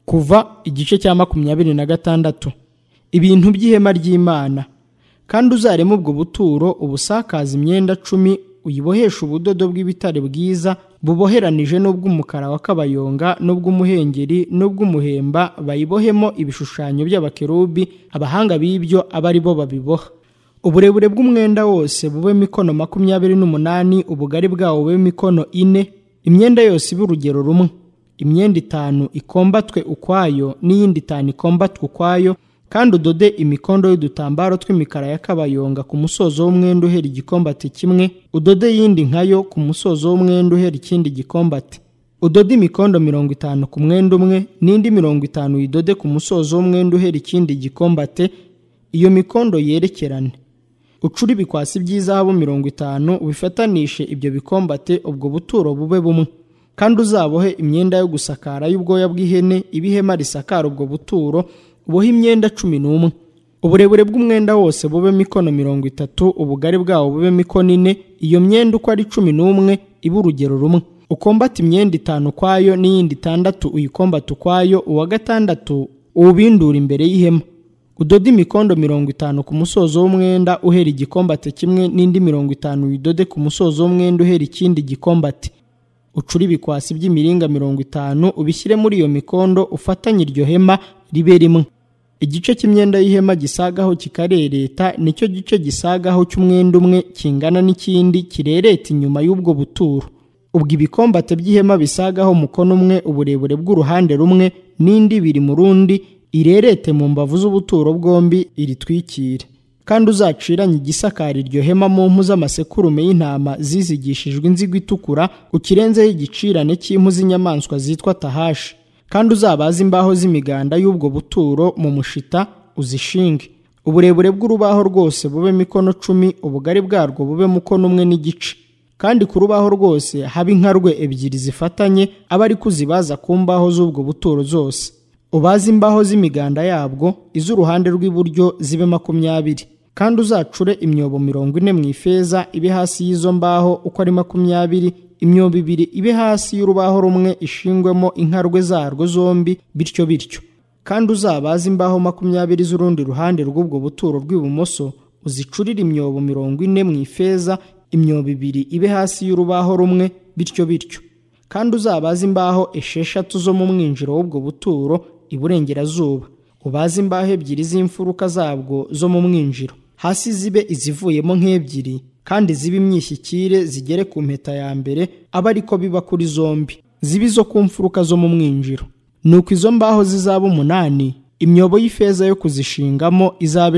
Kuva igice cya 26. Ibintu by'ihema ry'Imana. Kandi uzarema ubwo buturo ubusakaza imyenda 10 uyibohesha ubudodo bw'ibitare bwiza buboheranije n'ubw'umukara wa kabayonga n'ubw'umuhengeri n'ubw'umuhemba, bayibohemo ibishushanyo by'abakerubi, abahanga b'ibyo aba ari bo babiboha. Uburebure bw'umwenda wose bube mikono 28, ubugari bwawo bube mikono 4, imyenda yose ibe urugero rumwe. Imyenda 5 ikombatwe ukwayo n'iyindi 5 ikombatwe ukwayo, kandi udode imikondo y'udutambaro tw'imikara ya kabayonga ku musozo w'umwenda uhera igikombati kimwe, udode yindi nkayo ku musozo w'umwenda uhera ikindi gikombati. Udode imikondo 50 ku mwenda umwe, n'indi 50 uyidode ku musozo w'umwenda uhera ikindi gikombate, iyo mikondo yerekerane. Ucure ibikwasi by'izahabu 50 ubifatanishe ibyo bikombate, ubwo buturo bube bumwe. Kandi uzabohe imyenda yo gusakara y'ubwoya bw'ihene, ibihema risakara ubwo buturo, ubohe imyenda 11. Uburebure bw'umwenda wose bube mikono 30, ubugari bwawo bube mikono 4, iyo myenda uko ari 11 ibe urugero rumwe. Ukombata imyenda 5 kwayo n'iyindi 6 uyikombata ukwayo, uwa gatandatu uwubindura imbere y'ihema. Udode imikondo 50 ku musozo w'umwenda uhera igikombate kimwe, n'indi 50 uyidode ku musozo w'umwenda uhera ikindi gikombate. Ucure ibikwasi by'imiringa 50 ubishyire muri iyo mikondo, ufatanye iryo hema ribe rimwe. Igice cy'imyenda y'ihema gisagaho kikarereta, nicyo gice gisagaho cy'umwenda umwe kingana n'ikindi kirereta inyuma y'ubwo buturo. Ubwo ibikombate by'ihema bisagaho mukono umwe uburebure bw'uruhande rumwe, n'indi biri mu rundi, irerete mu mbavu z'ubuturo bwombi iritwikire. Kandi uzaciranye igisakara iryo hema mu mpu z'amasekurume y'intama zizigishijwe inzigo itukura, ukirenzeho igicirane cy'impu z'inyamaswa zitwa tahashi. Kandi uzabaza imbaho z'imiganda y'ubwo buturo mu mushita uzishinge. Uburebure bw'urubaho rwose bube mikono 10, ubugari bwarwo bube mukono 1 n'igice. Kandi ku rubaho rwose habe inkarwe 2 zifatanye, aba ari kuzibaza ku mbaho z'ubwo buturo zose. Ubaze imbaho z'imiganda yabwo, iz'uruhande rw'iburyo zibe 20. Kandi uzacure imyobo 40 mu ifeza ibe hasi y'izo mbaho uko ari 20, imyobo 2 ibe hasi y'urubaho rumwe ishingwemo inkarwe zarwo zombi, bityo bityo. Kandi uzabaza imbaho 20 z'urundi ruhande rw'ubwo buturo rw'ibumoso, uzicurire imyobo 40 mu ifeza, imyobo 2 ibe hasi y'urubaho rumwe, bityo bityo. Kandi uzabaza imbaho 6 zo mu mwinjiro w'ubwo buturo iburengerazuba. Ubaze imbaho 2 z'imfuruka zabwo zo mu mwinjiro, hasi zibe izivuyemo nk'ebyiri, kandi zibe imyishyikire zigere ku mpeta ya mbere, aba ariko biba kuri zombi, zibe izo ku mfuruka zo mu mwinjiro. Nuko izo mbaho zizaba 8, imyobo y'ifeza yo kuzishingamo izabe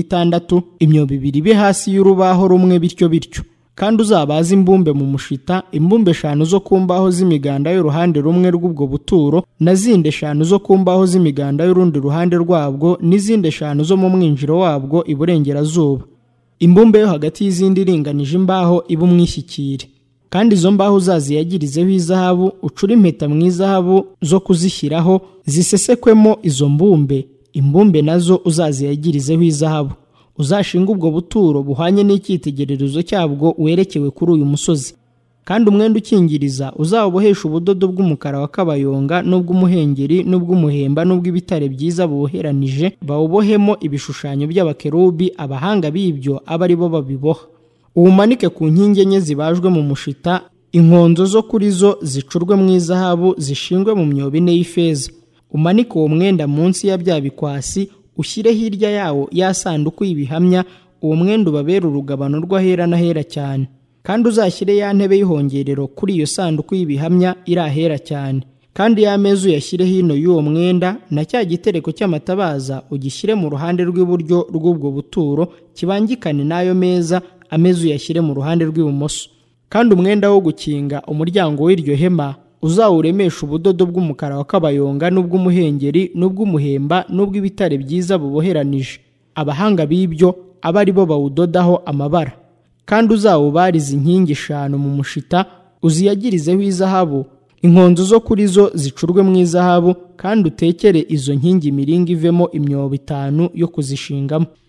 16, imyobo 2 ibe hasi y'urubaho rumwe, bityo bityo. Kandi uzabaza imbumbe mu mushita, imbumbe 5 zo ku mbaho z'imiganda y'uruhande rumwe rw'ubwo buturo, na zindi 5 zo ku mbaho z'imiganda y'urundi ruhande rwabwo, n'izindi 5 zo mu mwinjiro wabwo iburengerazuba. Imbumbe yo hagati y'izindi iringanije imbaho ibe umwishyikire. Kandi izo mbaho uzaziyagirizeho izahabu, ucure impeta mu izahabu zo kuzishyiraho, zisesekwemo izo mbumbe. Imbumbe nazo uzaziyagirizeho izahabu. Uzashinga ubwo buturo buhanye n'icyitegererezo cyabwo werekewe kuri uyu musozi. Kandi umwenda ukingiriza uzawubohesha ubudodo bw'umukara wa kabayonga n'ubw'umuhengeri n'ubw'umuhemba n'ubw'ibitare byiza buheranije, bawubohemo ibishushanyo by'abakerubi, abahanga b'ibyo aba ari bo babiboha. Uwumanike ku nkingi enye zibajwe mu mushita, inkonzo zo kuri zo zicurwe mu izahabu zishingwe mu myobo 4 y'ifeza. Umanike uwo mwenda munsi ya bya bikwasi, ushyire hirya yawo ya sanduku y'ibihamya, uwo mwenda ubabera urugabano rw'ahera n'ahera cyane. Kandi uzashyire ya ntebe y'ihongerero kuri iyo sanduku y'ibihamya iri ahera cyane. Kandi ya meza uyashyire hino y'uwo mwenda, na cya gitereko cy'amatabaza ugishyire mu ruhande rw'iburyo rw'ubwo buturo, kibangikane n'ayo meza, ameza uyashyire mu ruhande rw'ibumoso. Kandi umwenda wo gukinga umuryango w'iryo hema uzawuremesha ubudodo bw'umukara wa kabayonga n'ubw'umuhengeri n'ubw'umuhemba n'ubw'ibitare byiza buboheranije, abahanga b'ibyo aba ari bo bawudodaho amabara. Kandi uzawubariza inkingi 5 mu mushita, uziyagirizeho izahabu, inkonzo zo kuri zo zicurwe mu izahabu, kandi utekere izo nkingi imiringa ivemo imyobo 5 yo kuzishingamo.